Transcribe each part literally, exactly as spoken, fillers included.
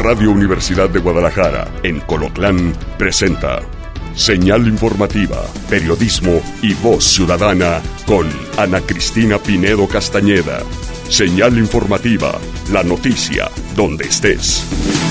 Radio Universidad de Guadalajara, en Colotlán, presenta Señal Informativa, Periodismo y Voz Ciudadana con Ana Cristina Pinedo Castañeda. Señal Informativa, la noticia donde estés.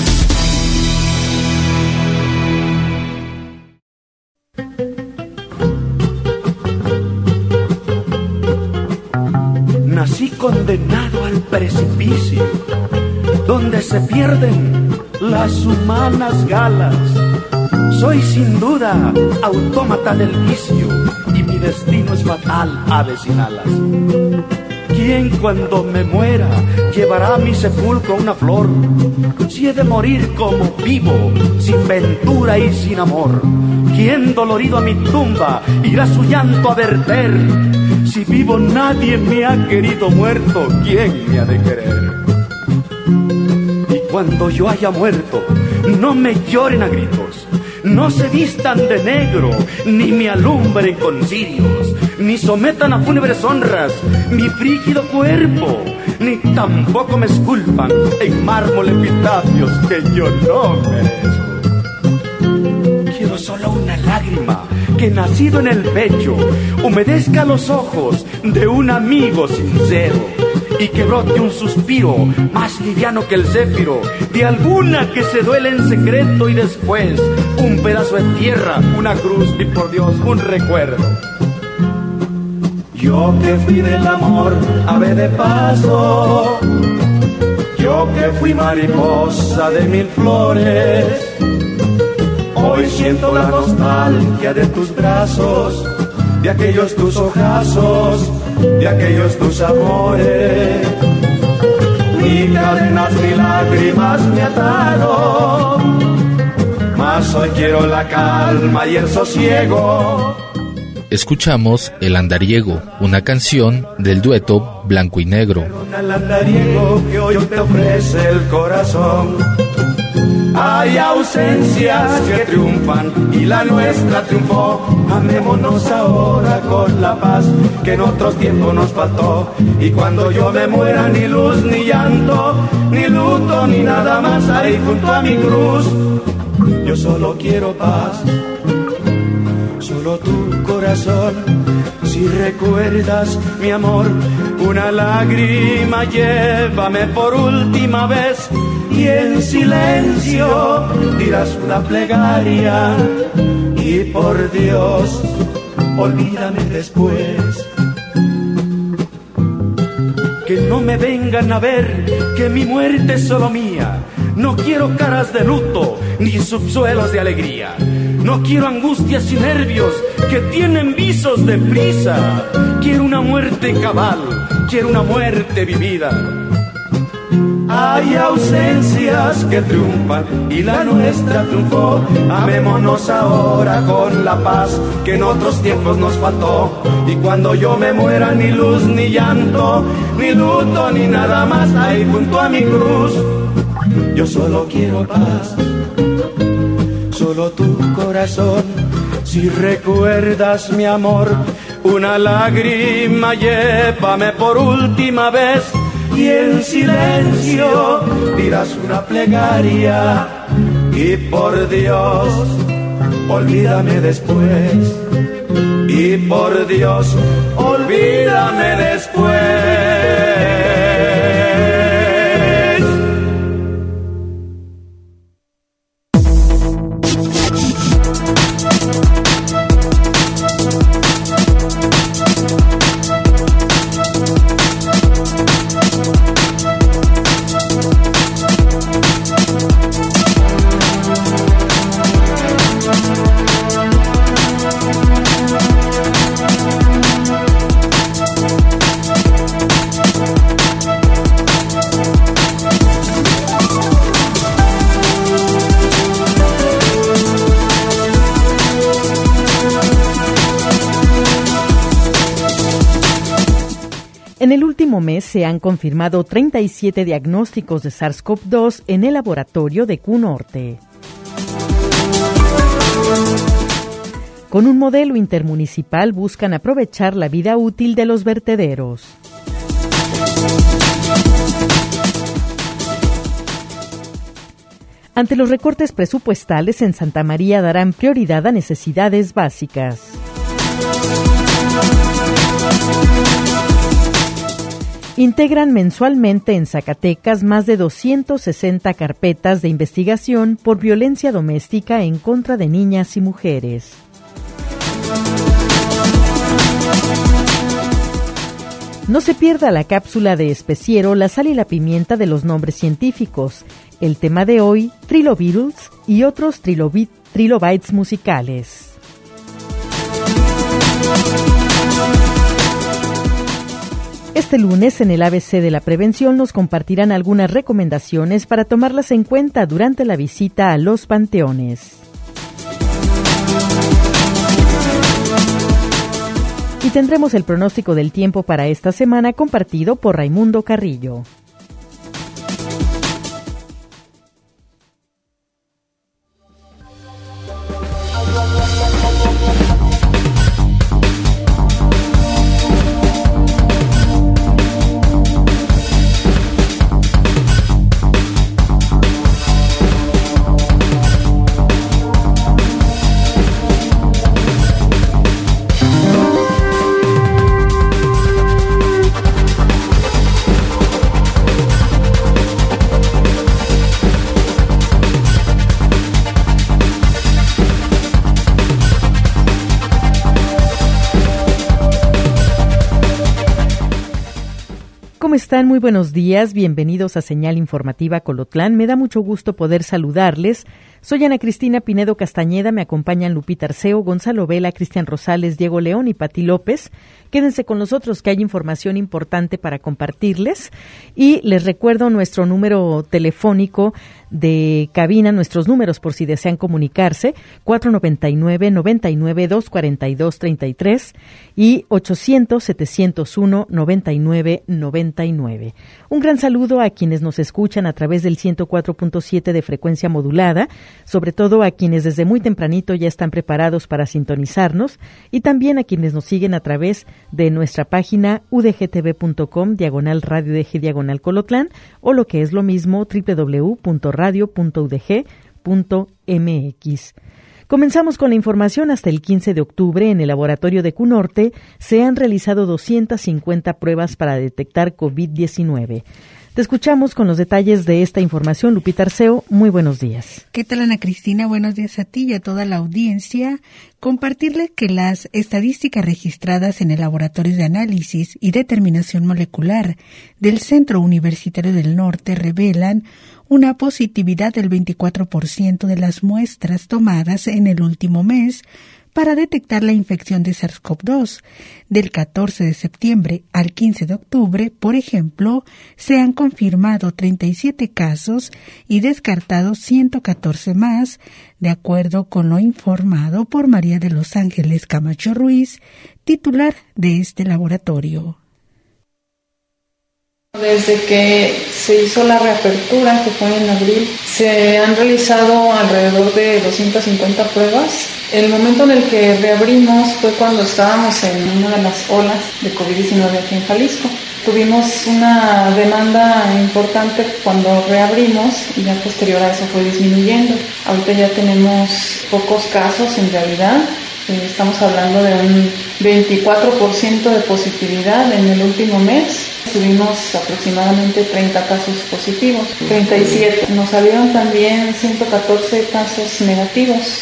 Nací condenado al precipicio, donde se pierden las humanas galas. Soy sin duda autómata del vicio, y mi destino es fatal, ave sin alas. ¿Quién cuando me muera llevará a mi sepulcro una flor? Si he de morir como vivo, sin ventura y sin amor. ¿Quién dolorido a mi tumba irá su llanto a verter? Si vivo nadie me ha querido muerto, ¿quién me ha de querer? Y cuando yo haya muerto, no me lloren a gritos, no se vistan de negro, ni me alumbren con cirios, ni sometan a fúnebres honras mi frígido cuerpo, ni tampoco me esculpan en mármol epitafios que yo no merezco. Quiero solo una lágrima que nacido en el pecho humedezca los ojos de un amigo sincero, y que brote un suspiro más liviano que el céfiro de alguna que se duele en secreto, y después un pedazo de tierra, una cruz y por Dios un recuerdo. Yo que fui del amor ave de paso, yo que fui mariposa de mil flores, hoy siento la nostalgia de tus brazos, de aquellos tus ojazos, de aquellos tus amores. Ni cadenas ni lágrimas me ataron, mas hoy quiero la calma y el sosiego. Escuchamos El Andariego, una canción del dueto Blanco y Negro. El andariego que hoy te ofrece el corazón. Hay ausencias que triunfan y la nuestra triunfó. Amémonos ahora con la paz que en otros tiempos nos faltó. Y cuando yo me muera, ni luz, ni llanto, ni luto, ni nada más ahí junto a mi cruz. Yo solo quiero paz, solo tu corazón. Si recuerdas mi amor, una lágrima llévame por última vez, y en silencio dirás una plegaria, y por Dios, olvídame después. Que no me vengan a ver, que mi muerte es solo mía. No quiero caras de luto, ni subsuelos de alegría. No quiero angustias y nervios que tienen visos de prisa. Quiero una muerte cabal, quiero una muerte vivida. Hay ausencias que triunfan y la nuestra triunfó. Amémonos ahora con la paz que en otros tiempos nos faltó. Y cuando yo me muera, ni luz, ni llanto, ni luto, ni nada más ahí junto a mi cruz. Yo solo quiero paz, solo tu corazón. Si recuerdas mi amor, una lágrima llévame por última vez, y en silencio dirás una plegaria, y por Dios, olvídame después. Y por Dios, olvídame después. En el último mes se han confirmado treinta y siete diagnósticos de SARS-CoV dos en el laboratorio de Q Norte. Con un modelo intermunicipal buscan aprovechar la vida útil de los vertederos. Ante los recortes presupuestales, en Santa María darán prioridad a necesidades básicas. Integran mensualmente en Zacatecas más de doscientas sesenta carpetas de investigación por violencia doméstica en contra de niñas y mujeres. No se pierda la cápsula de Especiero, la sal y la pimienta de los nombres científicos. El tema de hoy, trilobiruls y otros trilobit, trilobites musicales. Este lunes, en el A B C de la Prevención, nos compartirán algunas recomendaciones para tomarlas en cuenta durante la visita a los panteones. Y tendremos el pronóstico del tiempo para esta semana compartido por Raimundo Carrillo. ¿Cómo están? Muy buenos días, bienvenidos a Señal Informativa Colotlán. Me da mucho gusto poder saludarles. Soy Ana Cristina Pinedo Castañeda, me acompañan Lupita Arceo, Gonzalo Vela, Cristian Rosales, Diego León y Pati López. Quédense con nosotros que hay información importante para compartirles. Y les recuerdo nuestro número telefónico de cabina, nuestros números por si desean comunicarse, cuatro noventa y nueve, noventa y nueve, doscientos cuarenta y dos, treinta y tres y ochocientos, setecientos uno, noventa y nueve, noventa y nueve. Un gran saludo a quienes nos escuchan a través del ciento cuatro punto siete de frecuencia modulada, sobre todo a quienes desde muy tempranito ya están preparados para sintonizarnos y también a quienes nos siguen a través de nuestra página u d g t v punto com, diagonal radio d g, diagonal Colotlán, o lo que es lo mismo, doble u doble u doble u punto radio punto u d g punto m x. Comenzamos con la información. Hasta el quince de octubre, en el laboratorio de Cunorte, se han realizado doscientas cincuenta pruebas para detectar COVID diecinueve. Te escuchamos con los detalles de esta información, Lupita Arceo. Muy buenos días. ¿Qué tal, Ana Cristina? Buenos días a ti y a toda la audiencia. Compartirle que las estadísticas registradas en el Laboratorio de Análisis y Determinación Molecular del Centro Universitario del Norte revelan una positividad del veinticuatro por ciento de las muestras tomadas en el último mes para detectar la infección de SARS-CoV dos. Del catorce de septiembre al quince de octubre, por ejemplo, se han confirmado treinta y siete casos y descartados ciento catorce más, de acuerdo con lo informado por María de los Ángeles Camacho Ruiz, titular de este laboratorio. Desde que se hizo la reapertura, que fue en abril, se han realizado alrededor de doscientas cincuenta pruebas. El momento en el que reabrimos fue cuando estábamos en una de las olas de COVID diecinueve aquí en Jalisco. Tuvimos una demanda importante cuando reabrimos y ya posterior a eso fue disminuyendo. Ahorita ya tenemos pocos casos en realidad. Estamos hablando de un veinticuatro por ciento de positividad en el último mes. Tuvimos aproximadamente treinta casos positivos, treinta y siete. Nos salieron también ciento catorce casos negativos.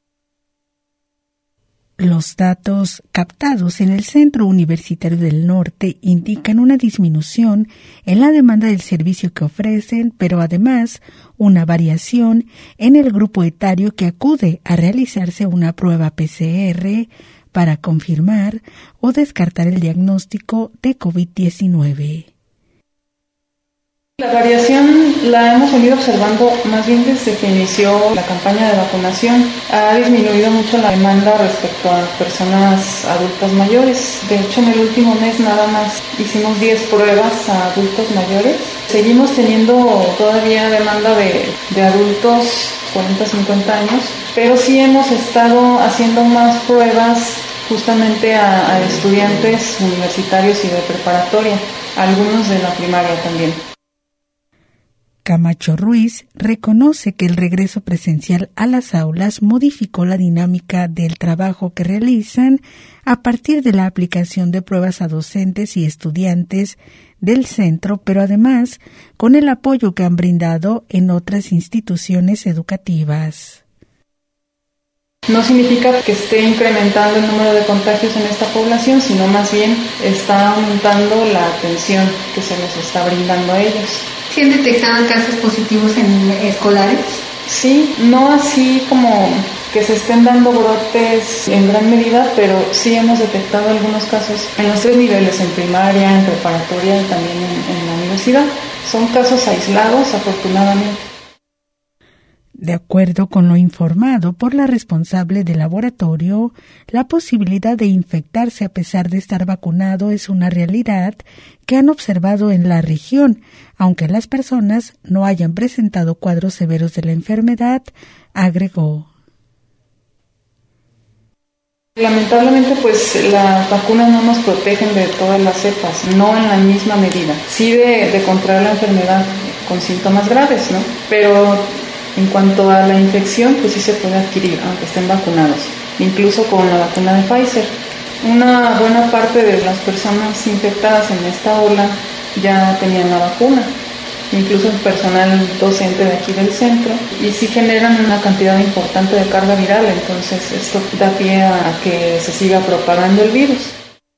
Los datos captados en el Centro Universitario del Norte indican una disminución en la demanda del servicio que ofrecen, pero además una variación en el grupo etario que acude a realizarse una prueba P C R para confirmar o descartar el diagnóstico de COVID diecinueve. La variación la hemos venido observando más bien desde que inició la campaña de vacunación. Ha disminuido mucho la demanda respecto a personas adultas mayores. De hecho, en el último mes nada más hicimos diez pruebas a adultos mayores. Seguimos teniendo todavía demanda de, de adultos cuarenta a cincuenta años, pero sí hemos estado haciendo más pruebas justamente a, a estudiantes universitarios y de preparatoria, algunos de la primaria también. Camacho Ruiz reconoce que el regreso presencial a las aulas modificó la dinámica del trabajo que realizan a partir de la aplicación de pruebas a docentes y estudiantes del centro, pero además con el apoyo que han brindado en otras instituciones educativas. No significa que esté incrementando el número de contagios en esta población, sino más bien está aumentando la atención que se les está brindando a ellos. ¿Sí han detectado casos positivos en escolares? Sí, no así como que se estén dando brotes en gran medida, pero sí hemos detectado algunos casos en los tres niveles, en primaria, en preparatoria y también en, en la universidad. Son casos aislados, afortunadamente. De acuerdo con lo informado por la responsable del laboratorio, la posibilidad de infectarse a pesar de estar vacunado es una realidad que han observado en la región, aunque las personas no hayan presentado cuadros severos de la enfermedad, agregó. Lamentablemente, pues las vacunas no nos protegen de todas las cepas, no en la misma medida. Sí de, de contraer la enfermedad con síntomas graves, ¿no? Pero en cuanto a la infección, pues sí se puede adquirir, aunque estén vacunados, incluso con la vacuna de Pfizer. Una buena parte de las personas infectadas en esta ola ya tenían la vacuna, incluso el personal docente de aquí del centro, y sí generan una cantidad importante de carga viral, entonces esto da pie a que se siga propagando el virus.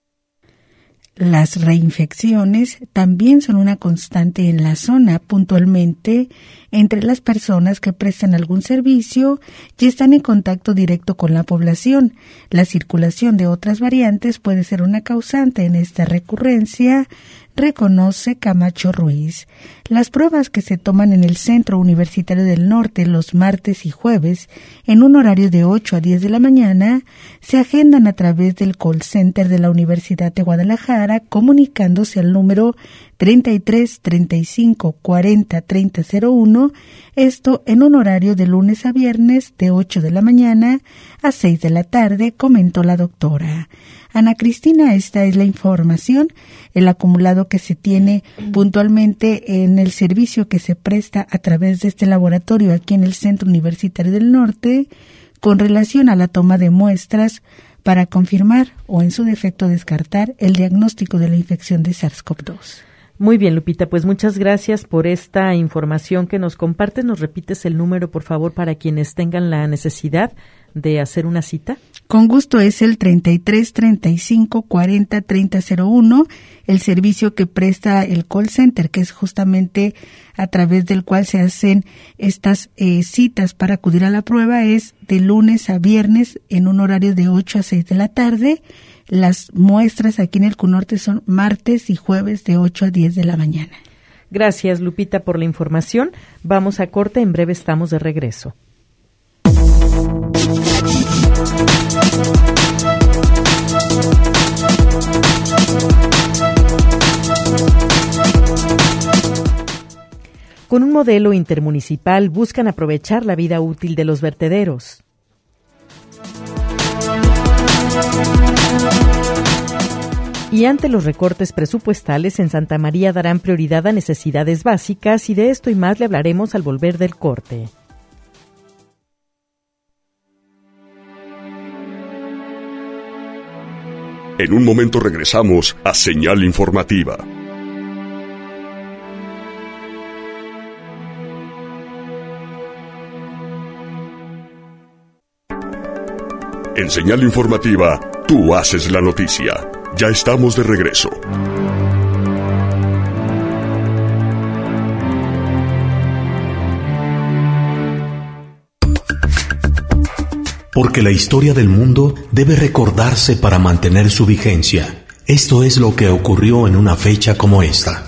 Las reinfecciones también son una constante en la zona, puntualmente entre las personas que prestan algún servicio y están en contacto directo con la población. La circulación de otras variantes puede ser una causante en esta recurrencia, reconoce Camacho Ruiz. Las pruebas que se toman en el Centro Universitario del Norte los martes y jueves, en un horario de ocho a diez de la mañana, se agendan a través del call center de la Universidad de Guadalajara, comunicándose al número treinta y tres, treinta y cinco, cuarenta, treinta cero uno, esto en un horario de lunes a viernes de ocho de la mañana a seis de la tarde, comentó la doctora. Ana Cristina, esta es la información, el acumulado que se tiene puntualmente en el servicio que se presta a través de este laboratorio aquí en el Centro Universitario del Norte con relación a la toma de muestras para confirmar o en su defecto descartar el diagnóstico de la infección de SARS-CoV dos. Muy bien, Lupita, pues muchas gracias por esta información que nos compartes. ¿Nos repites el número, por favor, para quienes tengan la necesidad de hacer una cita? Con gusto, es el treinta y tres, treinta y cinco, cuarenta, treinta cero uno, el servicio que presta el call center, que es justamente a través del cual se hacen estas eh, citas para acudir a la prueba, es de lunes a viernes en un horario de ocho a seis de la tarde. Las muestras aquí en el CUNORTE son martes y jueves de ocho a diez de la mañana. Gracias, Lupita, por la información. Vamos a corte, en breve estamos de regreso. Con un modelo intermunicipal buscan aprovechar la vida útil de los vertederos. Y ante los recortes presupuestales, en Santa María darán prioridad a necesidades básicas, y de esto y más le hablaremos al volver del corte. En un momento regresamos a Señal Informativa. En Señal Informativa, tú haces la noticia. Ya estamos de regreso. Porque la historia del mundo debe recordarse para mantener su vigencia. Esto es lo que ocurrió en una fecha como esta.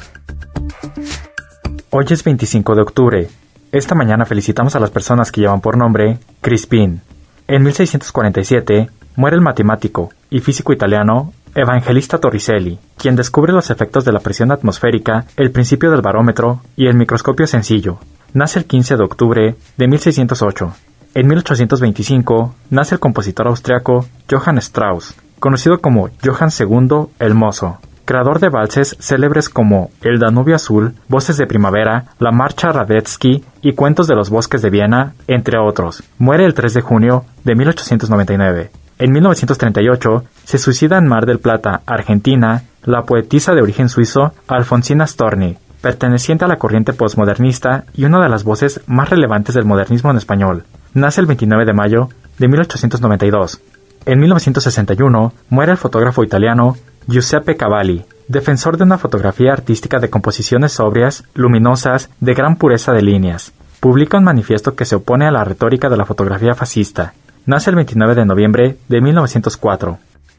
Hoy es veinticinco de octubre. Esta mañana felicitamos a las personas que llevan por nombre Crispín. En mil seiscientos cuarenta y siete muere el matemático y físico italiano Evangelista Torricelli, quien descubre los efectos de la presión atmosférica, el principio del barómetro y el microscopio sencillo. Nace el quince de octubre de mil seiscientos ocho. En mil ochocientos veinticinco nace el compositor austriaco Johann Strauss, conocido como Johann segundo el Mozo, creador de valses célebres como El Danubio Azul, Voces de Primavera, La Marcha Radetzky y Cuentos de los Bosques de Viena, entre otros. Muere el tres de junio de mil ochocientos noventa y nueve. En mil novecientos treinta y ocho se suicida en Mar del Plata, Argentina, la poetisa de origen suizo Alfonsina Storni, perteneciente a la corriente postmodernista y una de las voces más relevantes del modernismo en español. Nace el veintinueve de mayo de mil ochocientos noventa y dos. En mil novecientos sesenta y uno muere el fotógrafo italiano Giuseppe Cavalli, defensor de una fotografía artística de composiciones sobrias, luminosas, de gran pureza de líneas. Publica un manifiesto que se opone a la retórica de la fotografía fascista. Nace el veintinueve de noviembre de mil novecientos cuatro.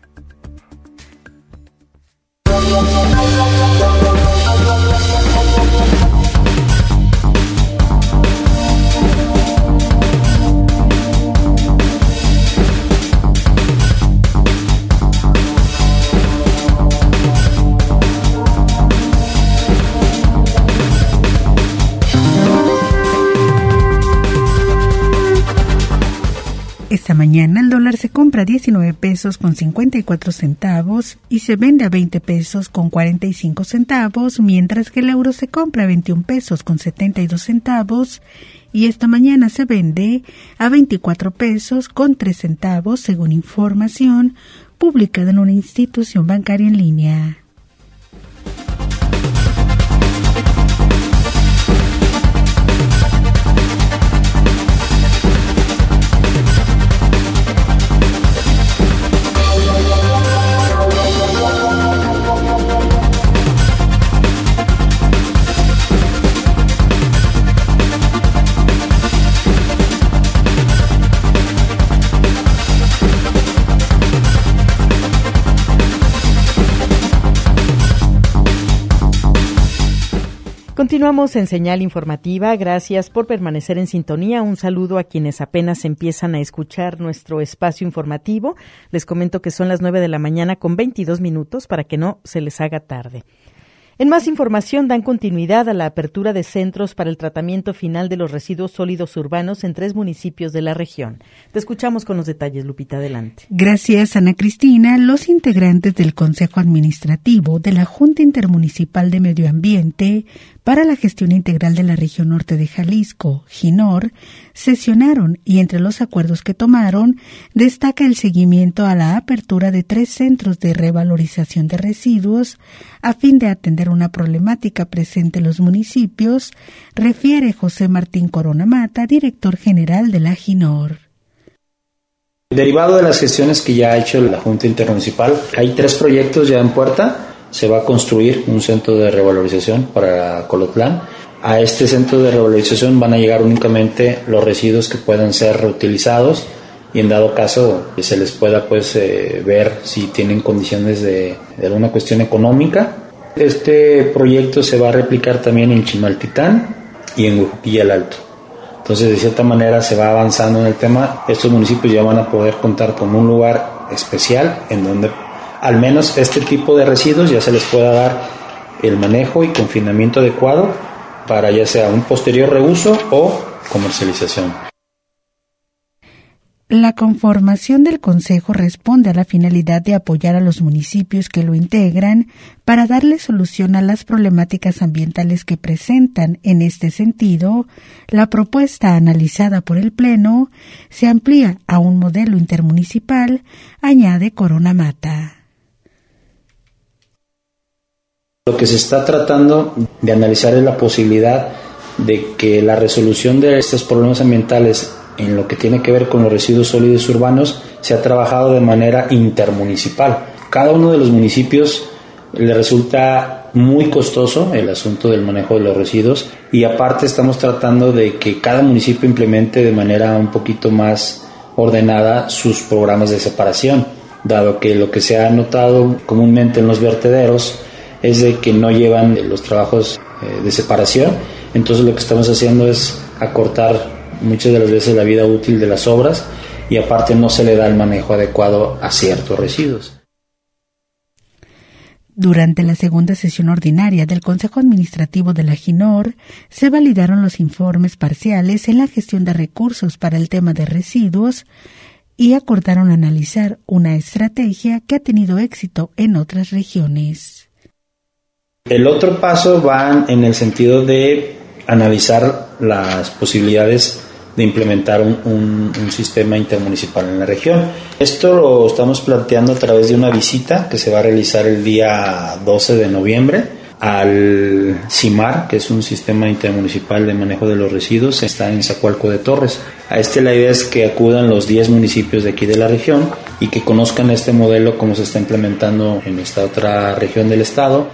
Esta mañana el dólar se compra a diecinueve pesos con cincuenta y cuatro centavos y se vende a veinte pesos con cuarenta y cinco centavos, mientras que el euro se compra a veintiún pesos con setenta y dos centavos y esta mañana se vende a veinticuatro pesos con tres centavos, según información publicada en una institución bancaria en línea. Continuamos en Señal Informativa. Gracias por permanecer en sintonía. Un saludo a quienes apenas empiezan a escuchar nuestro espacio informativo. Les comento que son las nueve de la mañana con veintidós minutos para que no se les haga tarde. En más información, dan continuidad a la apertura de centros para el tratamiento final de los residuos sólidos urbanos en tres municipios de la región. Te escuchamos con los detalles, Lupita, adelante. Gracias, Ana Cristina. Los integrantes del Consejo Administrativo de la Junta Intermunicipal de Medio Ambiente para la Gestión Integral de la Región Norte de Jalisco, GINOR, sesionaron y entre los acuerdos que tomaron destaca el seguimiento a la apertura de tres centros de revalorización de residuos a fin de atender una problemática presente en los municipios, refiere José Martín Corona Mata, director general de la GINOR. Derivado de las gestiones que ya ha hecho la Junta Intermunicipal, hay tres proyectos ya en puerta. Se va a construir un centro de revalorización para Colotlán. A este centro de revalorización van a llegar únicamente los residuos que puedan ser reutilizados y en dado caso se les pueda pues eh, ver si tienen condiciones de, de alguna cuestión económica. Este proyecto se va a replicar también en Chimaltitán y en Huijuquilla el Alto. Entonces, de cierta manera se va avanzando en el tema. Estos municipios ya van a poder contar con un lugar especial en donde al menos este tipo de residuos ya se les pueda dar el manejo y confinamiento adecuado para ya sea un posterior reuso o comercialización. La conformación del Consejo responde a la finalidad de apoyar a los municipios que lo integran para darle solución a las problemáticas ambientales que presentan. En este sentido, la propuesta analizada por el Pleno se amplía a un modelo intermunicipal, añade Corona Mata. Lo que se está tratando de analizar es la posibilidad de que la resolución de estos problemas ambientales en lo que tiene que ver con los residuos sólidos urbanos se ha trabajado de manera intermunicipal. Cada uno de los municipios le resulta muy costoso el asunto del manejo de los residuos y aparte estamos tratando de que cada municipio implemente de manera un poquito más ordenada sus programas de separación, dado que lo que se ha notado comúnmente en los vertederos es de que no llevan los trabajos eh, de separación. Entonces lo que estamos haciendo es acortar muchas de las veces la vida útil de las obras y aparte no se le da el manejo adecuado a ciertos residuos. Durante la segunda sesión ordinaria del Consejo Administrativo de la GINOR se validaron los informes parciales en la gestión de recursos para el tema de residuos y acordaron analizar una estrategia que ha tenido éxito en otras regiones. El otro paso va en el sentido de analizar las posibilidades de implementar un, un, un sistema intermunicipal en la región. Esto lo estamos planteando a través de una visita que se va a realizar el día doce de noviembre al CIMAR, que es un sistema intermunicipal de manejo de los residuos, está en Zacualco de Torres. A este la idea es que acudan los diez municipios de aquí de la región y que conozcan este modelo, cómo se está implementando en esta otra región del estado.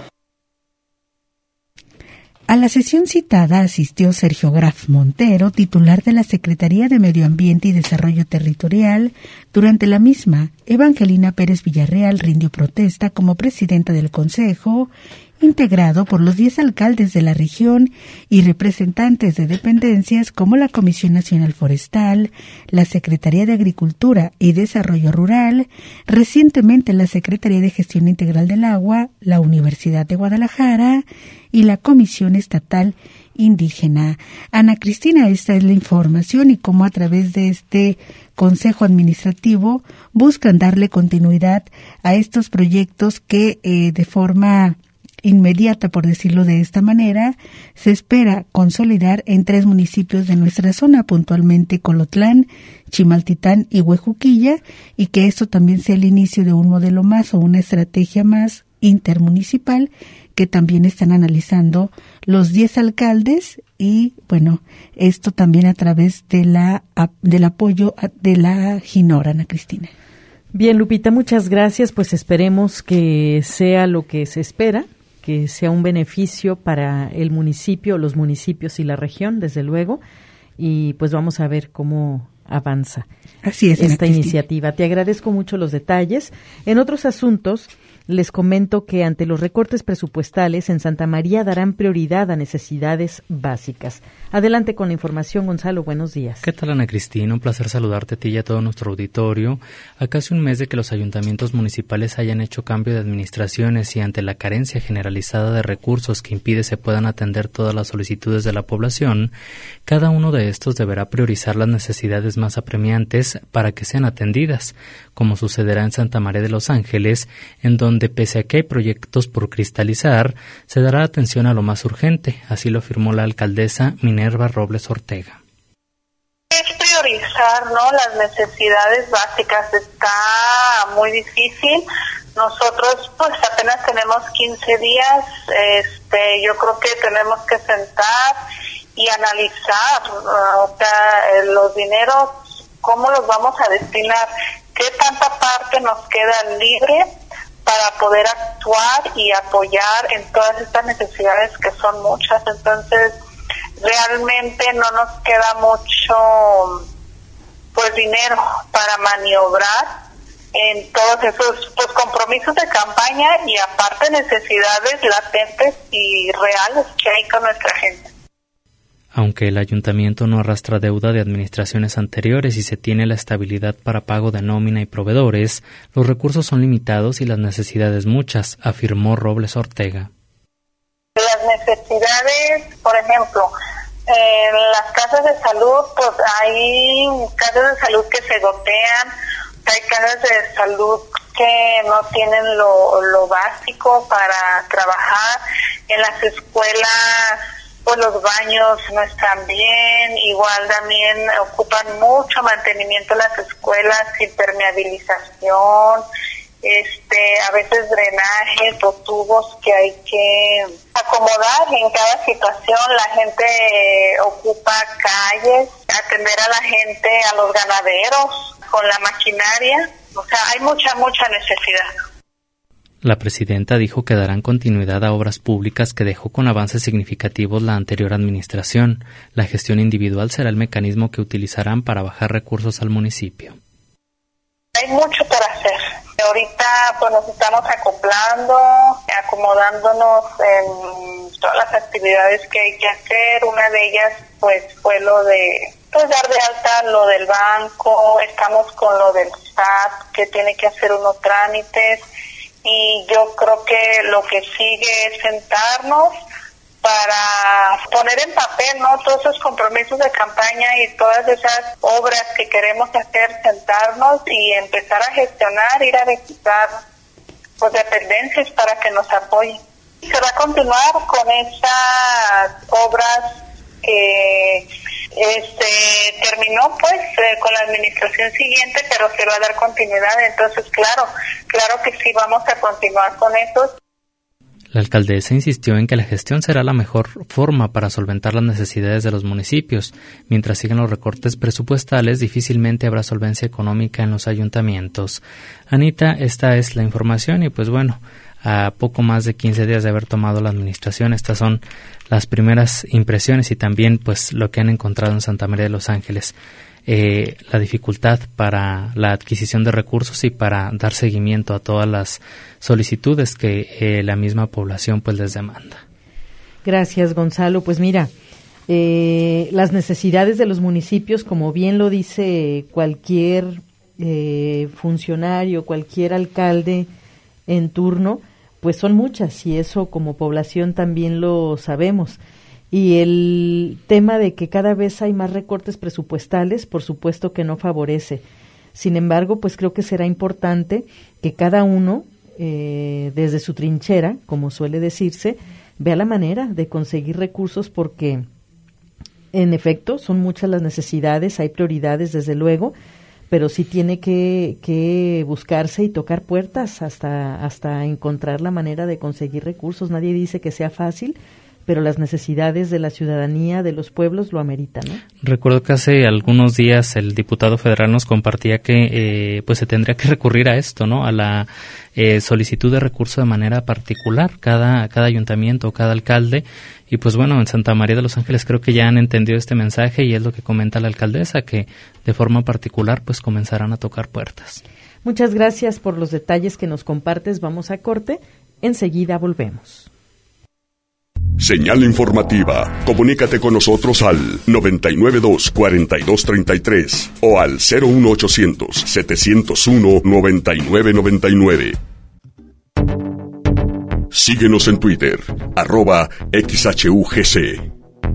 A la sesión citada asistió Sergio Graf Montero, titular de la Secretaría de Medio Ambiente y Desarrollo Territorial. Durante la misma, Evangelina Pérez Villarreal rindió protesta como presidenta del Consejo, integrado por los diez alcaldes de la región y representantes de dependencias como la Comisión Nacional Forestal, la Secretaría de Agricultura y Desarrollo Rural, recientemente la Secretaría de Gestión Integral del Agua, la Universidad de Guadalajara y la Comisión Estatal Indígena. Ana Cristina, esta es la información y cómo a través de este Consejo Administrativo buscan darle continuidad a estos proyectos que eh, de forma inmediata, por decirlo de esta manera, se espera consolidar en tres municipios de nuestra zona, puntualmente Colotlán, Chimaltitán y Huejuquilla, y que esto también sea el inicio de un modelo más o una estrategia más intermunicipal que también están analizando los diez alcaldes y, bueno, esto también a través de la del apoyo de la GINOR, Ana Cristina. Bien, Lupita, muchas gracias. Pues esperemos que sea lo que se espera, que sea un beneficio para el municipio, los municipios y la región, desde luego, y pues vamos a ver cómo avanza Así es, esta iniciativa. Te agradezco mucho los detalles. En otros asuntos, les comento que ante los recortes presupuestales en Santa María darán prioridad a necesidades básicas. Adelante con la información, Gonzalo, buenos días. ¿Qué tal, Ana Cristina? Un placer saludarte a ti y a todo nuestro auditorio. A casi un mes de que los ayuntamientos municipales hayan hecho cambio de administraciones y ante la carencia generalizada de recursos que impide se puedan atender todas las solicitudes de la población, cada uno de estos deberá priorizar las necesidades más apremiantes para que sean atendidas, como sucederá en Santa María de los Ángeles, en donde donde pese a que hay proyectos por cristalizar, se dará atención a lo más urgente, así lo afirmó la alcaldesa Minerva Robles Ortega. Es priorizar, ¿no?, las necesidades básicas. Está muy difícil. Nosotros pues apenas tenemos quince días, este, yo creo que tenemos que sentar y analizar, o sea, los dineros, cómo los vamos a destinar, qué tanta parte nos queda libre para poder actuar y apoyar en todas estas necesidades que son muchas. Entonces, realmente no nos queda mucho pues dinero para maniobrar en todos esos pues compromisos de campaña y aparte necesidades latentes y reales que hay con nuestra gente. Aunque el ayuntamiento no arrastra deuda de administraciones anteriores y se tiene la estabilidad para pago de nómina y proveedores, los recursos son limitados y las necesidades muchas, afirmó Robles Ortega. Las necesidades, por ejemplo, en las casas de salud, pues hay casas de salud que se gotean, hay casas de salud que no tienen lo, lo básico para trabajar, en las escuelas pues los baños no están bien, igual también ocupan mucho mantenimiento las escuelas, impermeabilización, este, a veces drenajes o tubos que hay que acomodar en cada situación. La gente ocupa calles, atender a la gente, a los ganaderos con la maquinaria, o sea, hay mucha, mucha necesidad. La presidenta dijo que darán continuidad a obras públicas que dejó con avances significativos la anterior administración. La gestión individual será el mecanismo que utilizarán para bajar recursos al municipio. Hay mucho para hacer. Ahorita pues nos estamos acoplando, acomodándonos en todas las actividades que hay que hacer. Una de ellas pues fue lo de pues dar de alta lo del banco. Estamos con lo del S A T que tiene que hacer unos trámites. Y yo creo que lo que sigue es sentarnos para poner en papel, ¿no?, todos esos compromisos de campaña y todas esas obras que queremos hacer, sentarnos y empezar a gestionar, ir a visitar pues dependencias para que nos apoyen. se va a continuar con esas obras que este terminó pues eh, con la administración siguiente, pero se va a dar continuidad. Entonces, claro, claro que sí vamos a continuar con eso. La alcaldesa insistió en que la gestión será la mejor forma para solventar las necesidades de los municipios. Mientras siguen los recortes presupuestales, difícilmente habrá solvencia económica en los ayuntamientos. Anita, esta es la información y pues bueno, a poco más de quince días de haber tomado la administración, estas son las primeras impresiones y también pues lo que han encontrado en Santa María de los Ángeles. Eh, la dificultad para la adquisición de recursos y para dar seguimiento a todas las solicitudes que eh, la misma población pues les demanda. Gracias, Gonzalo. Pues mira, eh, las necesidades de los municipios, como bien lo dice cualquier eh, funcionario, cualquier alcalde en turno, pues son muchas y eso como población también lo sabemos. Y el tema de que cada vez hay más recortes presupuestales, por supuesto que no favorece. Sin embargo, pues creo que será importante que cada uno, eh, desde su trinchera, como suele decirse, vea la manera de conseguir recursos porque, en efecto, son muchas las necesidades, hay prioridades desde luego, pero sí tiene que, que buscarse y tocar puertas hasta, hasta encontrar la manera de conseguir recursos. Nadie dice que sea fácil, pero las necesidades de la ciudadanía, de los pueblos, lo ameritan, ¿no? Recuerdo que hace algunos días el diputado federal nos compartía que eh, pues se tendría que recurrir a esto, ¿no? A la eh, solicitud de recurso de manera particular, cada, cada ayuntamiento, cada alcalde. Y pues bueno, en Santa María de los Ángeles creo que ya han entendido este mensaje y es lo que comenta la alcaldesa, que de forma particular pues comenzarán a tocar puertas. Muchas gracias por los detalles que nos compartes. Vamos a corte, enseguida volvemos. Señal informativa. Comunícate con nosotros al noventa y nueve dos, cuarenta y dos treinta y tres o al cero uno ochocientos, setecientos uno, noventa y nueve noventa y nueve. Síguenos en Twitter, arroba X H U G C.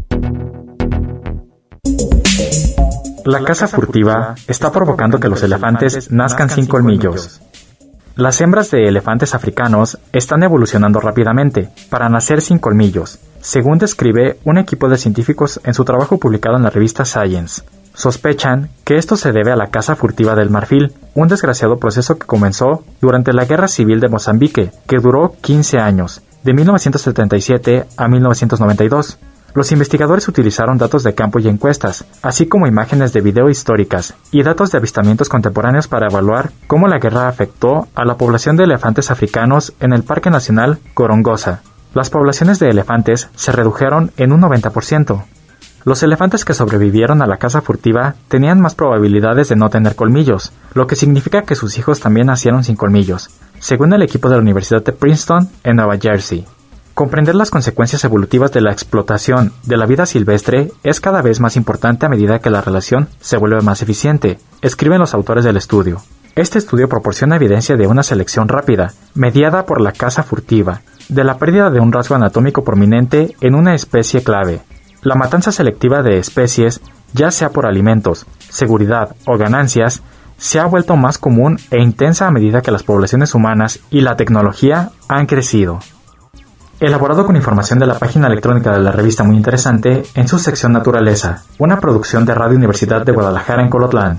La caza furtiva está provocando que los elefantes nazcan sin colmillos. Las hembras de elefantes africanos están evolucionando rápidamente para nacer sin colmillos, según describe un equipo de científicos en su trabajo publicado en la revista Science. Sospechan que esto se debe a la caza furtiva del marfil, un desgraciado proceso que comenzó durante la Guerra Civil de Mozambique, que duró quince años, de mil novecientos setenta y siete a mil novecientos noventa y dos. Los investigadores utilizaron datos de campo y encuestas, así como imágenes de video históricas y datos de avistamientos contemporáneos para evaluar cómo la guerra afectó a la población de elefantes africanos en el Parque Nacional Gorongosa. Las poblaciones de elefantes se redujeron en un noventa por ciento. Los elefantes que sobrevivieron a la caza furtiva tenían más probabilidades de no tener colmillos, lo que significa que sus hijos también nacieron sin colmillos, según el equipo de la Universidad de Princeton en Nueva Jersey. Comprender las consecuencias evolutivas de la explotación de la vida silvestre es cada vez más importante a medida que la relación se vuelve más eficiente, escriben los autores del estudio. Este estudio proporciona evidencia de una selección rápida, mediada por la caza furtiva, de la pérdida de un rasgo anatómico prominente en una especie clave. La matanza selectiva de especies, ya sea por alimentos, seguridad o ganancias, se ha vuelto más común e intensa a medida que las poblaciones humanas y la tecnología han crecido. Elaborado con información de la página electrónica de la revista Muy Interesante en su sección Naturaleza, una producción de Radio Universidad de Guadalajara en Colotlán.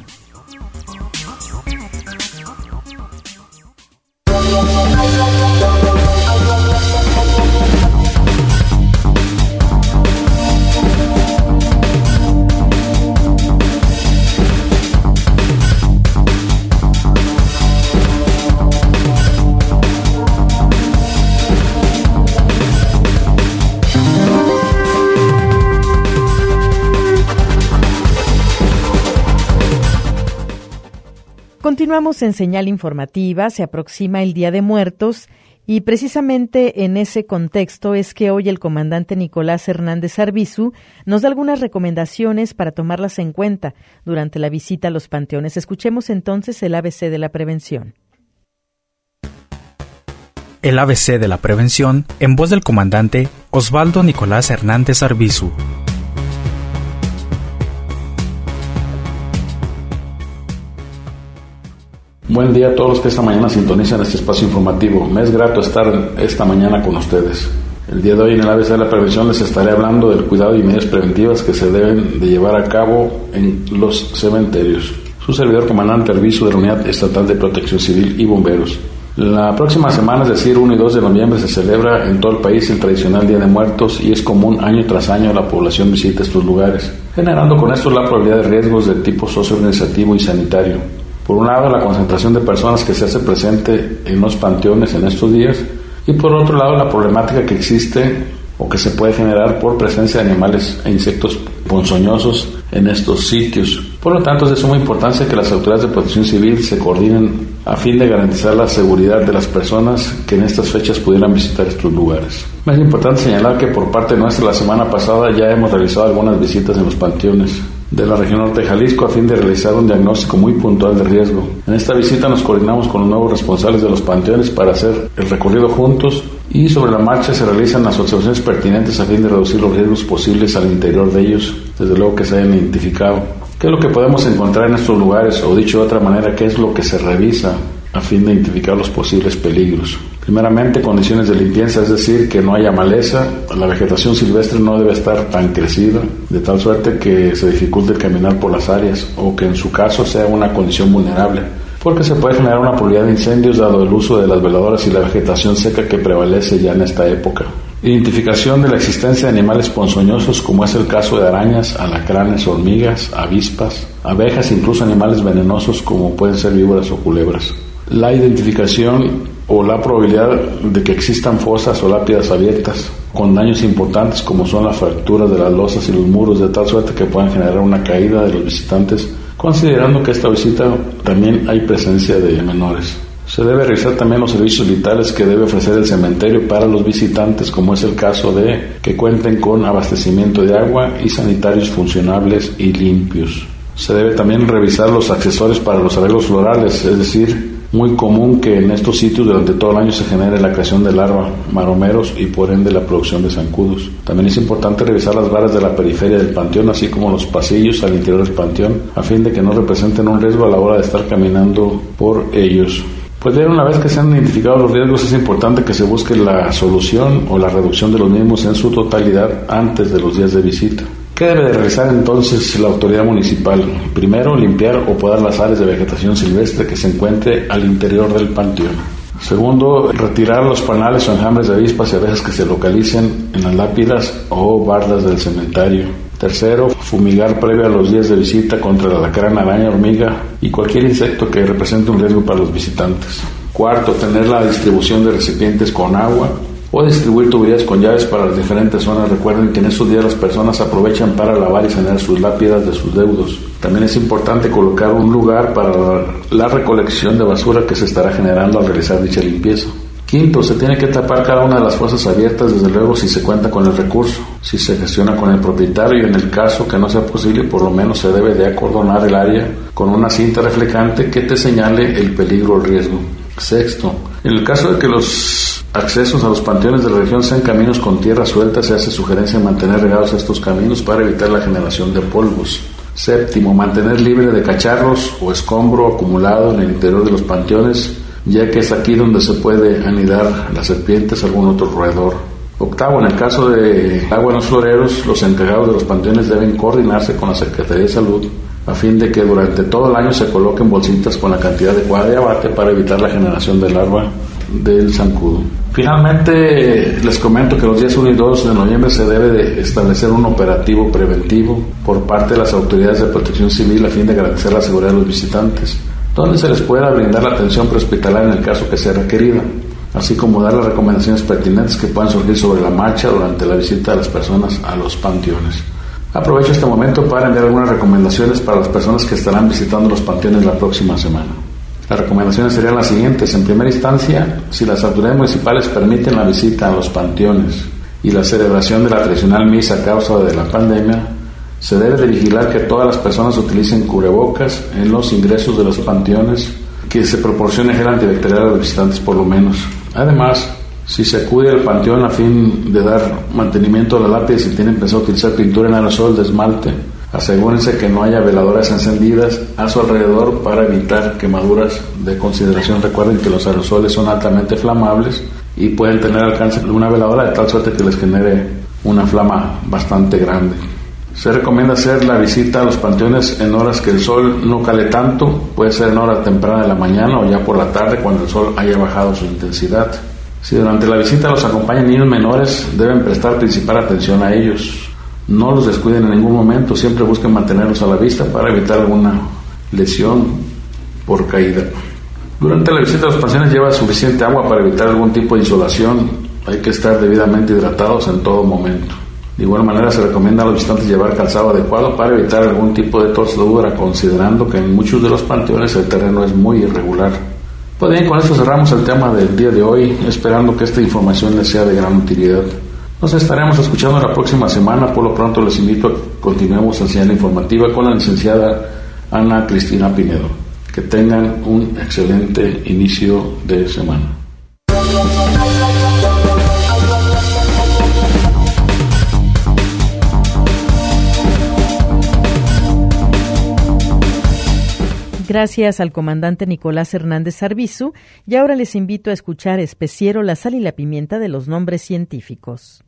Continuamos en Señal Informativa, se aproxima el Día de Muertos y precisamente en ese contexto es que hoy el comandante Nicolás Hernández Arbizu nos da algunas recomendaciones para tomarlas en cuenta durante la visita a los panteones. Escuchemos entonces el A B C de la prevención. El A B C de la prevención en voz del comandante Osvaldo Nicolás Hernández Arbizu. Buen día a todos los que esta mañana sintonizan este espacio informativo. Me es grato estar esta mañana con ustedes. El día de hoy en el A B C de la Prevención les estaré hablando del cuidado y medidas preventivas que se deben de llevar a cabo en los cementerios. Su servidor, comandante Arbizu, de la Unidad Estatal de Protección Civil y Bomberos. La próxima semana, es decir, uno y dos de noviembre, se celebra en todo el país el tradicional Día de Muertos y es común año tras año la población visita estos lugares, generando con esto la probabilidad de riesgos de tipo socioorganizativo y sanitario. Por un lado, la concentración de personas que se hace presente en los panteones en estos días y por otro lado, la problemática que existe o que se puede generar por presencia de animales e insectos ponzoñosos en estos sitios. Por lo tanto, es de suma importancia que las autoridades de protección civil se coordinen a fin de garantizar la seguridad de las personas que en estas fechas pudieran visitar estos lugares. Es importante señalar que por parte nuestra la semana pasada ya hemos realizado algunas visitas en los panteones de la región norte de Jalisco a fin de realizar un diagnóstico muy puntual de riesgo. En esta visita nos coordinamos con los nuevos responsables de los panteones para hacer el recorrido juntos y sobre la marcha se realizan las observaciones pertinentes a fin de reducir los riesgos posibles al interior de ellos, desde luego que se hayan identificado. ¿Qué es lo que podemos encontrar en estos lugares? O dicho de otra manera, ¿qué es lo que se revisa a fin de identificar los posibles peligros? Primeramente, condiciones de limpieza, es decir, que no haya maleza, la vegetación silvestre no debe estar tan crecida, de tal suerte que se dificulte el caminar por las áreas, o que en su caso sea una condición vulnerable, porque se puede generar una probabilidad de incendios dado el uso de las veladoras y la vegetación seca que prevalece ya en esta época. Identificación de la existencia de animales ponzoñosos, como es el caso de arañas, alacranes, hormigas, avispas, abejas, incluso animales venenosos como pueden ser víboras o culebras. La identificación o la probabilidad de que existan fosas o lápidas abiertas con daños importantes como son las fracturas de las losas y los muros, de tal suerte que puedan generar una caída de los visitantes, considerando que esta visita también hay presencia de menores. Se debe revisar también los servicios vitales que debe ofrecer el cementerio para los visitantes, como es el caso de que cuenten con abastecimiento de agua y sanitarios funcionables y limpios. Se debe también revisar los accesorios para los arreglos florales, es decir, muy común que en estos sitios durante todo el año se genere la creación de larvas, maromeros y por ende la producción de zancudos. También es importante revisar las varas de la periferia del panteón, así como los pasillos al interior del panteón, a fin de que no representen un riesgo a la hora de estar caminando por ellos. Pues bien, una vez que se han identificado los riesgos, es importante que se busque la solución o la reducción de los mismos en su totalidad antes de los días de visita. ¿Qué debe de realizar entonces la autoridad municipal? Primero, limpiar o podar las áreas de vegetación silvestre que se encuentre al interior del panteón. Segundo, retirar los panales o enjambres de avispas y abejas que se localicen en las lápidas o bardas del cementerio. Tercero, fumigar previo a los días de visita contra la alacrán, araña, hormiga y cualquier insecto que represente un riesgo para los visitantes. Cuarto, tener la distribución de recipientes con agua o distribuir tuberías con llaves para las diferentes zonas. Recuerden que en estos días las personas aprovechan para lavar y sanear sus lápidas de sus deudos. También es importante colocar un lugar para la recolección de basura que se estará generando al realizar dicha limpieza. Quinto, se tiene que tapar cada una de las fosas abiertas, desde luego si se cuenta con el recurso, si se gestiona con el propietario y en el caso que no sea posible, por lo menos se debe de acordonar el área con una cinta reflectante que te señale el peligro o el riesgo. Sexto, en el caso de que los accesos a los panteones de la región sean caminos con tierra suelta, se hace sugerencia de mantener regados estos caminos para evitar la generación de polvos. Séptimo, mantener libre de cacharros o escombro acumulado en el interior de los panteones, ya que es aquí donde se puede anidar las serpientes o algún otro roedor. Octavo, en el caso de agua en los floreros, los encargados de los panteones deben coordinarse con la Secretaría de Salud a fin de que durante todo el año se coloquen bolsitas con la cantidad adecuada de abate para evitar la generación de larva del zancudo. Finalmente, les comento que los días uno y dos de noviembre se debe de establecer un operativo preventivo por parte de las autoridades de protección civil a fin de garantizar la seguridad de los visitantes, donde se les pueda brindar la atención prehospitalaria en el caso que sea requerida, así como dar las recomendaciones pertinentes que puedan surgir sobre la marcha durante la visita de las personas a los panteones. Aprovecho este momento para enviar algunas recomendaciones para las personas que estarán visitando los panteones la próxima semana. Las recomendaciones serían las siguientes. En primera instancia, si las autoridades municipales permiten la visita a los panteones y la celebración de la tradicional misa a causa de la pandemia, se debe de vigilar que todas las personas utilicen cubrebocas en los ingresos de los panteones, que se proporcione gel antibacterial a los visitantes por lo menos. Además, si se acude al panteón a fin de dar mantenimiento a la lápida y si tienen pensado utilizar pintura en aerosol de esmalte, asegúrense que no haya veladoras encendidas a su alrededor para evitar quemaduras de consideración. Recuerden que los aerosoles son altamente flamables y pueden tener alcance de una veladora de tal suerte que les genere una flama bastante grande. Se recomienda hacer la visita a los panteones en horas que el sol no cale tanto, puede ser en hora temprana de la mañana o ya por la tarde cuando el sol haya bajado su intensidad. Si durante la visita los acompañan niños menores, deben prestar principal atención a ellos. No los descuiden en ningún momento, siempre busquen mantenerlos a la vista para evitar alguna lesión por caída. Durante la visita a los panteones lleva suficiente agua para evitar algún tipo de insolación, hay que estar debidamente hidratados en todo momento. De igual manera se recomienda a los visitantes llevar calzado adecuado para evitar algún tipo de torcedura, considerando que en muchos de los panteones el terreno es muy irregular. Pues bien, con esto cerramos el tema del día de hoy, esperando que esta información les sea de gran utilidad. Nos estaremos escuchando la próxima semana. Por lo pronto les invito a que continuemos en señal informativa con la licenciada Ana Cristina Pinedo. Que tengan un excelente inicio de semana. Gracias al comandante Nicolás Hernández Arbizu, y ahora les invito a escuchar Especiero, la sal y la pimienta de los nombres científicos.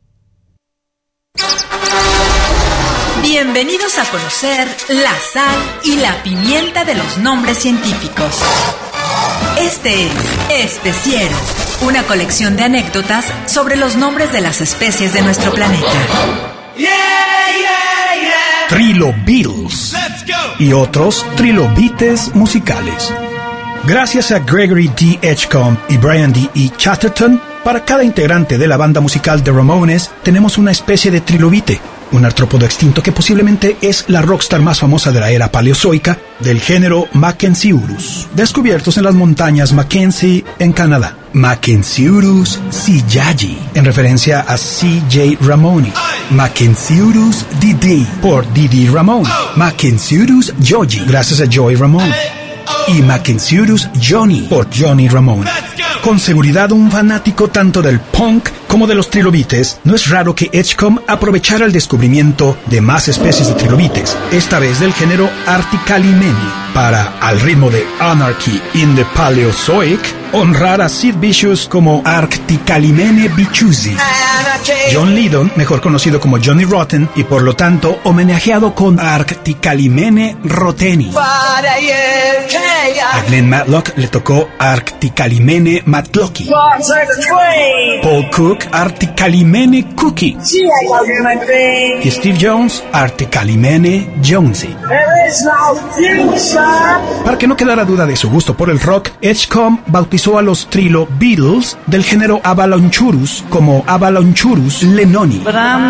Bienvenidos a conocer la sal y la pimienta de los nombres científicos. Este es Especiero, una colección de anécdotas sobre los nombres de las especies de nuestro planeta. Yeah, yeah, yeah. Trilobeetles y otros trilobites musicales. Gracias a Gregory D. Edgecombe y Brian D. E. Chatterton, para cada integrante de la banda musical The Ramones tenemos una especie de trilobite, un artrópodo extinto que posiblemente es la rockstar más famosa de la era paleozoica del género Mackenzieurus, descubiertos en las montañas Mackenzie en Canadá. Mackenzieurus siyayi, en referencia a C J Ramone. Mackenzieurus Didi, por Didi Ramone. Mackenzieurus Joji, gracias a Joey Ramone. Y Mackenzieurus Johnny, por Johnny Ramone. Con seguridad un fanático tanto del punk como de los trilobites, no es raro que Edgecombe aprovechara el descubrimiento de más especies de trilobites, esta vez del género Articalimene, para, al ritmo de Anarchy in the Paleozoic, honrar a Sid Vicious como Articalimene bichusi. John Lydon, mejor conocido como Johnny Rotten, y por lo tanto homenajeado con Articalimene roteni. A Glenn Matlock le tocó Articalimene Matlocky. Paul Cook, Articalimene Cookie. Y Steve Jones, Articalimene Jonesy. Para que no quedara duda de su gusto por el rock, Edgecombe bautizó a los Trilobeetles del género Avalonchurus como Avalonchurus lenoni.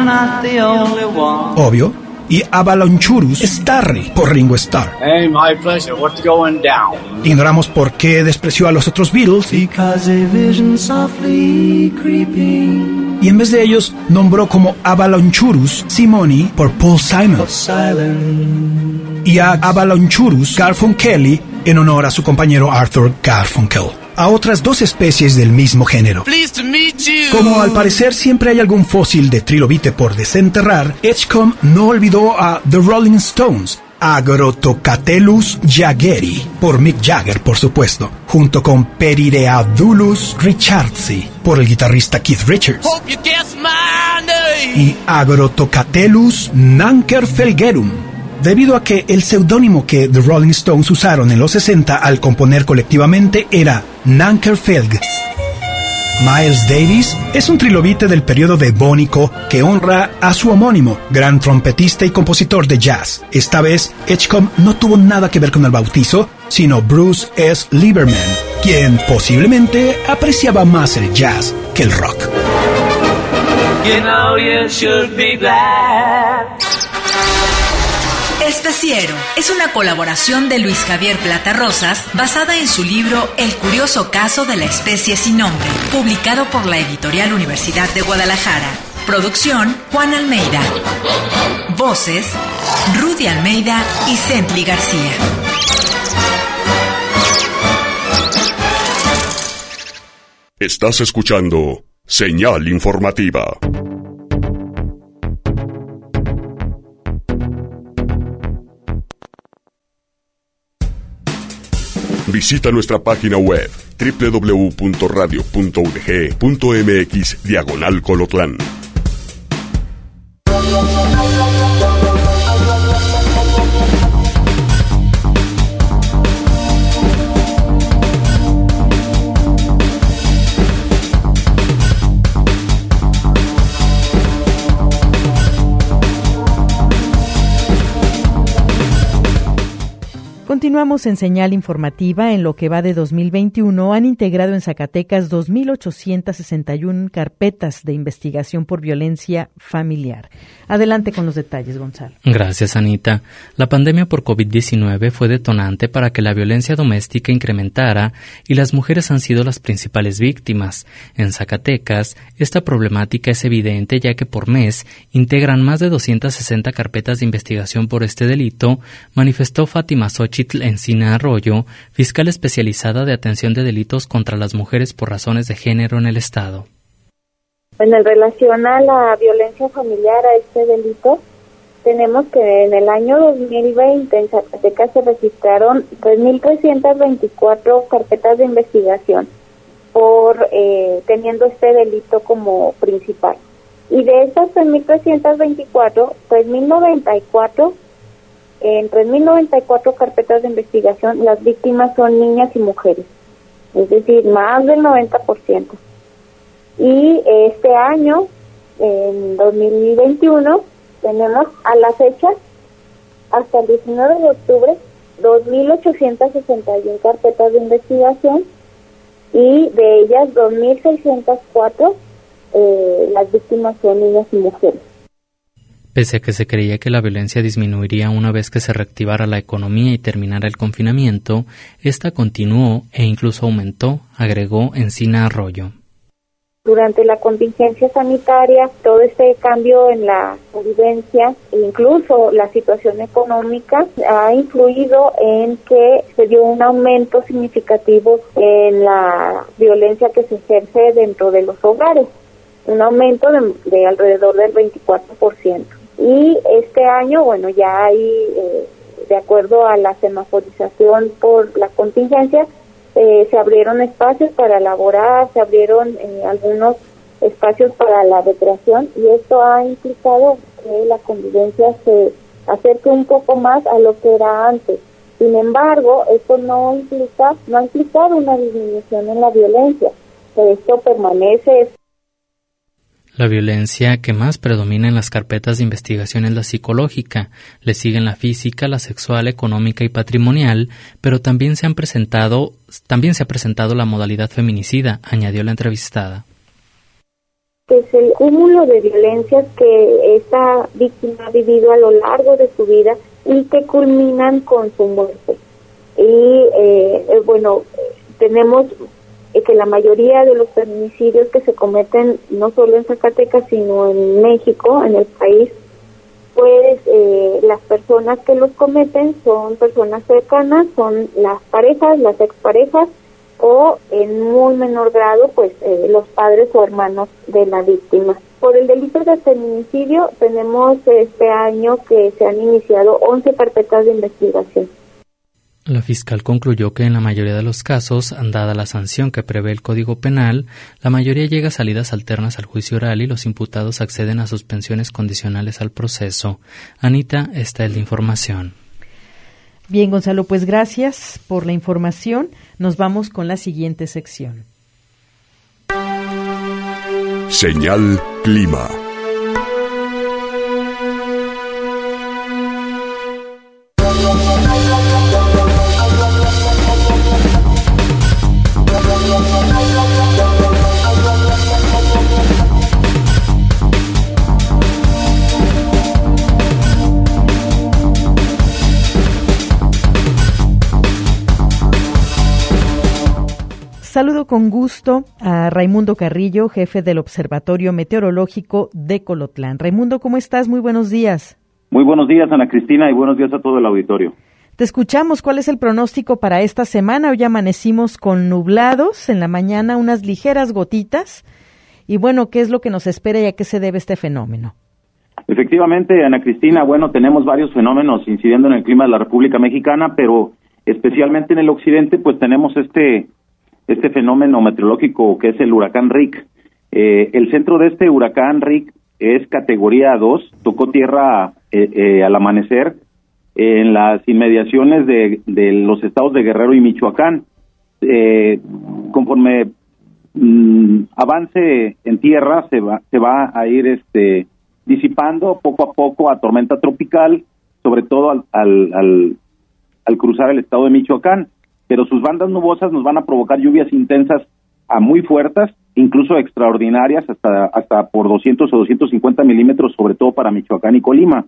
Obvio. Y Avalonchurus starri por Ringo Starr. Hey, my pleasure. What's going down? Ignoramos por qué despreció a los otros Beatles. Because a vision softly creeping. Y en vez de ellos nombró como Avalonchurus Simoni por Paul Simon. Y a Avalonchurus Garfunkel en honor a su compañero Arthur Garfunkel. A otras dos especies del mismo género. Como al parecer siempre hay algún fósil de trilobite por desenterrar, Edgecombe no olvidó a The Rolling Stones, Agrotocatelus jaggeri, por Mick Jagger por supuesto, junto con Perireadulus richardsi, por el guitarrista Keith Richards, y Agrotocatelus nankerfelgerum, debido a que el seudónimo que The Rolling Stones usaron en los sesenta al componer colectivamente era Nankerfelg. Miles Davis es un trilobite del periodo devónico que honra a su homónimo, gran trompetista y compositor de jazz. Esta vez, Edgecombe no tuvo nada que ver con el bautizo, sino Bruce S. Lieberman, quien posiblemente apreciaba más el jazz que el rock. You know you should be glad. Especiero es una colaboración de Luis Javier Plata Rosas basada en su libro El curioso caso de la especie sin nombre, publicado por la editorial Universidad de Guadalajara. Producción Juan Almeida. Voces Rudy Almeida y Cently García. Estás escuchando Señal Informativa. Visita nuestra página web doble u doble u doble u punto radio punto u d g punto m x diagonal Colotlán. Continuamos en señal informativa. En lo que va de dos mil veintiuno han integrado en Zacatecas dos mil ochocientas sesenta y una carpetas de investigación por violencia familiar. Adelante con los detalles, Gonzalo. Gracias, Anita. La pandemia por covid diecinueve fue detonante para que la violencia doméstica incrementara y las mujeres han sido las principales víctimas. En Zacatecas, esta problemática es evidente ya que por mes integran más de doscientas sesenta carpetas de investigación por este delito, manifestó Fátima Xochitl Encina Arroyo, fiscal especializada de atención de delitos contra las mujeres por razones de género en el Estado. Bueno, en relación a la violencia familiar, a este delito, tenemos que en el año dos mil veinte en Zacatecas se registraron tres mil trescientas veinticuatro carpetas de investigación por eh, teniendo este delito como principal. Y de estas tres mil trescientas veinticuatro, tres mil noventa y cuatro En tres mil noventa y cuatro carpetas de investigación, las víctimas son niñas y mujeres, es decir, más del noventa por ciento. Y este año, en dos mil veintiuno, tenemos a la fecha, hasta el diecinueve de octubre, dos mil ochocientas sesenta y una carpetas de investigación y de ellas dos mil seiscientas cuatro eh, las víctimas son niñas y mujeres. Pese a que se creía que la violencia disminuiría una vez que se reactivara la economía y terminara el confinamiento, esta continuó e incluso aumentó, agregó Encina Arroyo. Durante la contingencia sanitaria, todo este cambio en la convivencia, incluso la situación económica, ha influido en que se dio un aumento significativo en la violencia que se ejerce dentro de los hogares, un aumento de, de alrededor del veinticuatro por ciento. Y este año, bueno, ya hay, eh, de acuerdo a la semaforización por la contingencia, eh, se abrieron espacios para elaborar, se abrieron eh, algunos espacios para la recreación y esto ha implicado que la convivencia se acerque un poco más a lo que era antes. Sin embargo, esto no implica, no ha implicado una disminución en la violencia, pero esto permanece. La violencia que más predomina en las carpetas de investigación es la psicológica, le siguen la física, la sexual, económica y patrimonial, pero también se han presentado, también se ha presentado la modalidad feminicida, añadió la entrevistada. Es el cúmulo de violencias que esta víctima ha vivido a lo largo de su vida y que culminan con su muerte. Y eh, eh, bueno, tenemos que la mayoría de los feminicidios que se cometen no solo en Zacatecas sino en México, en el país, pues eh, las personas que los cometen son personas cercanas, son las parejas, las exparejas o en muy menor grado pues eh, los padres o hermanos de la víctima. Por el delito de feminicidio tenemos este año que se han iniciado once carpetas de investigación. La fiscal concluyó que en la mayoría de los casos, dada la sanción que prevé el Código Penal, la mayoría llega a salidas alternas al juicio oral y los imputados acceden a suspensiones condicionales al proceso. Anita, esta es la información. Bien, Gonzalo, pues gracias por la información. Nos vamos con la siguiente sección. Señal Clima. Saludo con gusto a Raimundo Carrillo, jefe del Observatorio Meteorológico de Colotlán. Raimundo, ¿cómo estás? Muy buenos días. Muy buenos días, Ana Cristina, y buenos días a todo el auditorio. Te escuchamos. ¿Cuál es el pronóstico para esta semana? Hoy amanecimos con nublados, en la mañana unas ligeras gotitas. Y bueno, ¿qué es lo que nos espera y a qué se debe este fenómeno? Efectivamente, Ana Cristina, bueno, tenemos varios fenómenos incidiendo en el clima de la República Mexicana, pero especialmente en el occidente, pues tenemos este este fenómeno meteorológico que es el huracán Rick. Eh, el centro de este huracán Rick es categoría dos, tocó tierra eh, eh, al amanecer en las inmediaciones de, de los estados de Guerrero y Michoacán. Eh, conforme mmm, avance en tierra, se va, se va a ir este, disipando poco a poco a tormenta tropical, sobre todo al, al, al, al cruzar el estado de Michoacán, pero sus bandas nubosas nos van a provocar lluvias intensas a muy fuertes, incluso extraordinarias, hasta hasta por doscientos o doscientos cincuenta milímetros, sobre todo para Michoacán y Colima,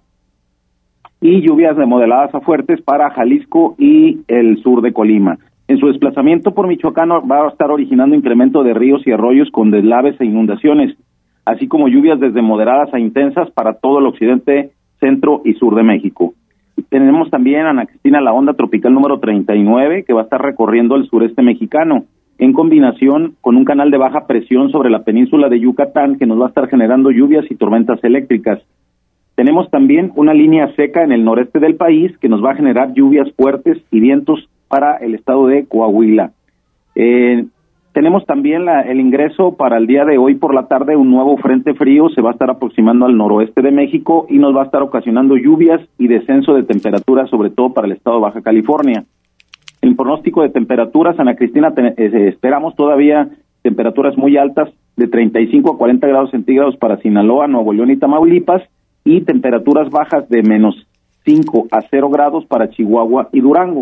y lluvias de moderadas a fuertes para Jalisco y el sur de Colima. En su desplazamiento por Michoacán va a estar originando incremento de ríos y arroyos con deslaves e inundaciones, así como lluvias desde moderadas a intensas para todo el occidente, centro y sur de México. Tenemos también, Ana Cristina, la onda tropical número treinta y nueve, que va a estar recorriendo el sureste mexicano, en combinación con un canal de baja presión sobre la península de Yucatán, que nos va a estar generando lluvias y tormentas eléctricas. Tenemos también una línea seca en el noreste del país, que nos va a generar lluvias fuertes y vientos para el estado de Coahuila. Eh, tenemos también la, el ingreso para el día de hoy por la tarde, un nuevo frente frío se va a estar aproximando al noroeste de México y nos va a estar ocasionando lluvias y descenso de temperaturas, sobre todo para el estado de Baja California. El pronóstico de temperaturas, Ana Cristina, te, eh, esperamos todavía temperaturas muy altas de treinta y cinco a cuarenta grados centígrados para Sinaloa, Nuevo León y Tamaulipas, y temperaturas bajas de menos cinco a cero grados para Chihuahua y Durango.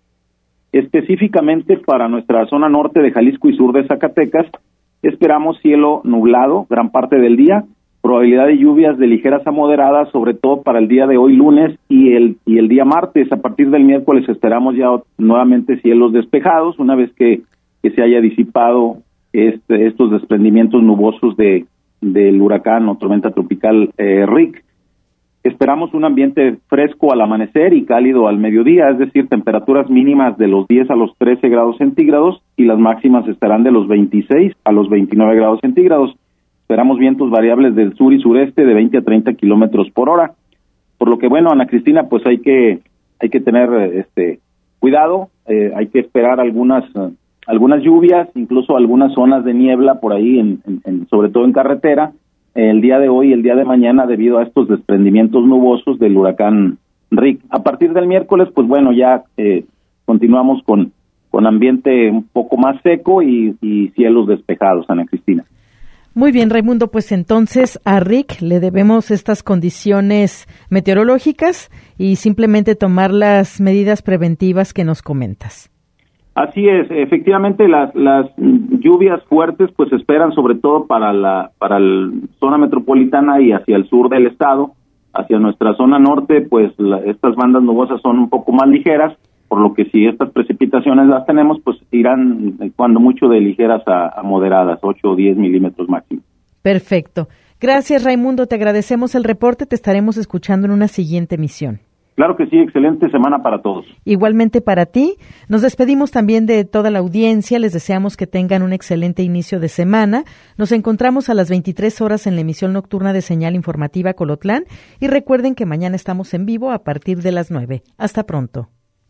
Específicamente para nuestra zona norte de Jalisco y sur de Zacatecas, esperamos cielo nublado gran parte del día, probabilidad de lluvias de ligeras a moderadas, sobre todo para el día de hoy lunes y el y el día martes. A partir del miércoles esperamos ya nuevamente cielos despejados, una vez que, que se haya disipado este, estos desprendimientos nubosos de del huracán o tormenta tropical eh, Rick. Esperamos un ambiente fresco al amanecer y cálido al mediodía, es decir, temperaturas mínimas de los diez a los trece grados centígrados y las máximas estarán de los veintiséis a los veintinueve grados centígrados. Esperamos vientos variables del sur y sureste de veinte a treinta kilómetros por hora. Por lo que, bueno, Ana Cristina, pues hay que hay que tener este cuidado, eh, hay que esperar algunas uh, algunas lluvias, incluso algunas zonas de niebla por ahí, en, en, en, sobre todo en carretera, el día de hoy y el día de mañana debido a estos desprendimientos nubosos del huracán Rick. A partir del miércoles, pues bueno, ya eh, continuamos con, con ambiente un poco más seco y, y cielos despejados, Ana Cristina. Muy bien, Raimundo, pues entonces a Rick le debemos estas condiciones meteorológicas y simplemente tomar las medidas preventivas que nos comentas. Así es, efectivamente las las lluvias fuertes pues se esperan sobre todo para la para la zona metropolitana y hacia el sur del estado. Hacia nuestra zona norte pues la, estas bandas nubosas son un poco más ligeras, por lo que si estas precipitaciones las tenemos pues irán cuando mucho de ligeras a, a moderadas, ocho o diez milímetros máximo. Perfecto. Gracias, Raimundo, te agradecemos el reporte, te estaremos escuchando en una siguiente emisión. Claro que sí, excelente semana para todos. Igualmente para ti. Nos despedimos también de toda la audiencia. Les deseamos que tengan un excelente inicio de semana. Nos encontramos a las veintitrés horas en la emisión nocturna de Señal Informativa Colotlán. Y recuerden que mañana estamos en vivo a partir de las nueve. Hasta pronto.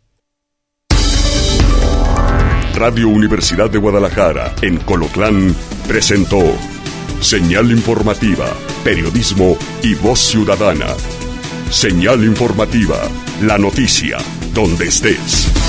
Radio Universidad de Guadalajara, en Colotlán, presentó Señal Informativa, Periodismo y Voz Ciudadana. Señal Informativa, la noticia, donde estés.